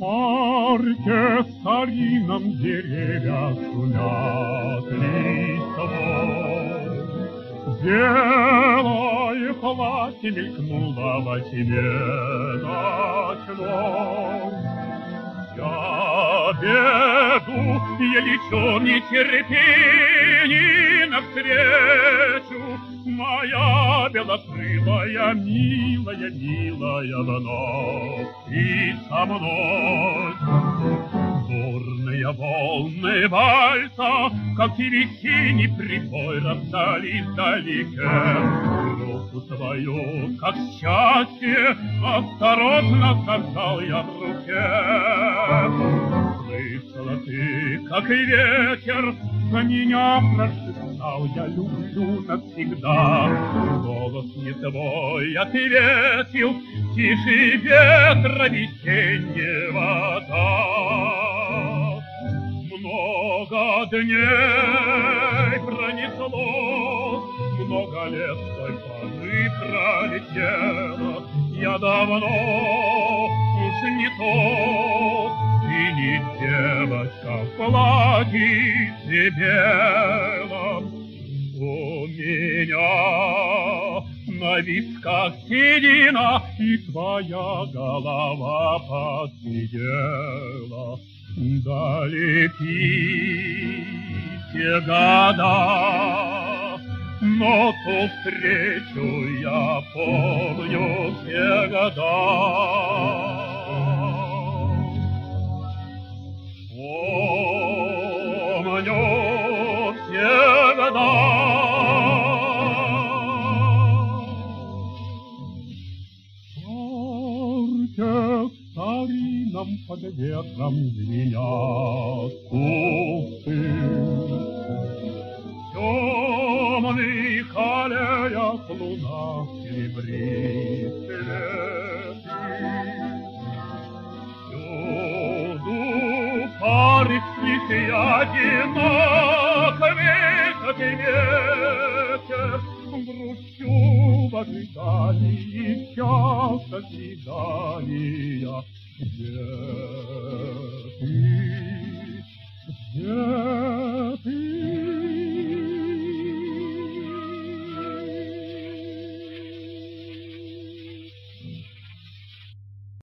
парке старинном деревья шумят листвой. Белое платье мелькнуло во тьме ночной. Я беду, я лечу в нетерпении навстречу. Моя белокрылая, милая, милая вновь и со мной. Бурные волны вальса, как и весенний прибой, раздались вдалеке. Руку твою, как счастье, осторожно сожал я в руке. Слышала ты, как и ветер, за меня прошептал: я люблю навсегда. Голос не твой ответил, тише ветра весеннего так. Много дней пронесло, много лет с той поры пролетело. Я давно уж не тот, и не девочка в платьице белом. У меня на висках седина, и твоя голова посидела. Далеки года, но ту встречу я помню всегда. Помню всегда. Старинам под ветром звенят кусты. В темных аллеях луна серебристая. Всюду пары тихий одинок, высокий ветер. Грущу в ожидании счастья свидания. Где ты?